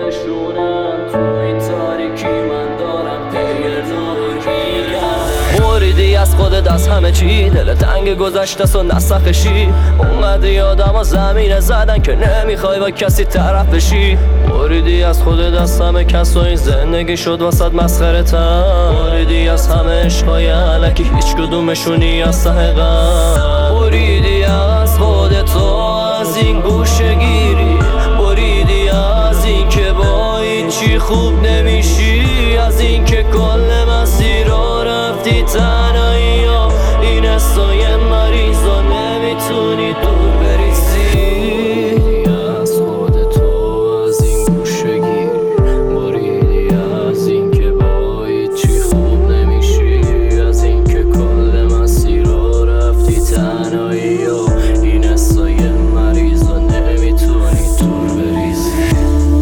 نشونم تو این تاریکی من دارم پیر نارنگی بریدی از خودت از همه چی دل تنگ گذشته سو نسخشی اومدی آدم ها زمینه زدن که نمیخوای با کسی طرف بشی بریدی از خودت از همه کس و این زندگی شد واسد مسخره تن بریدی از همه عشقای علکی هیچ کدومشونی از ته غم بریدی از خودت و از این گوشه گیری بریدی از این که با هیچی خوب نمیشی از این که کل مسیر رو رفتی تنهایی ها این حسای مریض و نمیتونی دور بریزی از خودت و از این گوشه گیری بریدی از این که با هیچی خوب نمیشی از این که کل مسیر رو رفتی تنهایی ها این حسای مریض و نمیتونی دور بریزی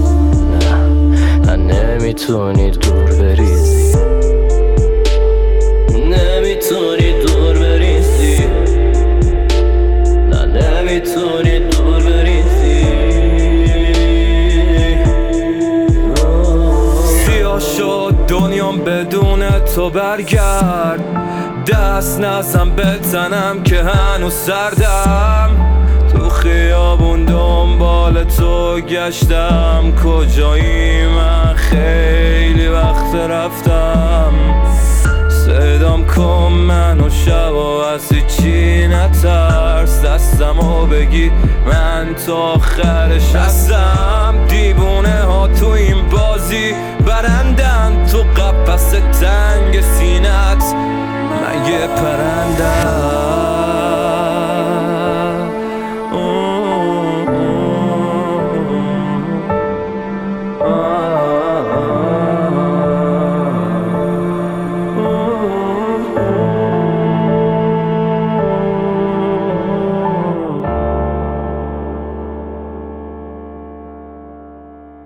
نه نمیتونی دور بریزی نمیتونی دور بریزی نه نمیتونی دور بریزی سیاه شد دنیام بدون تو برگرد دست نزن به تنم که هنوز سردم تو خیابون دنبال تو گشتم کجایی من خیلی وقت رفتم صدام کن منو شبا از چی نترس دستمو بگی من تا آخرش هستم دیوونه ها تو این بازی برندن تو قفس تنگ سینت من یه پرند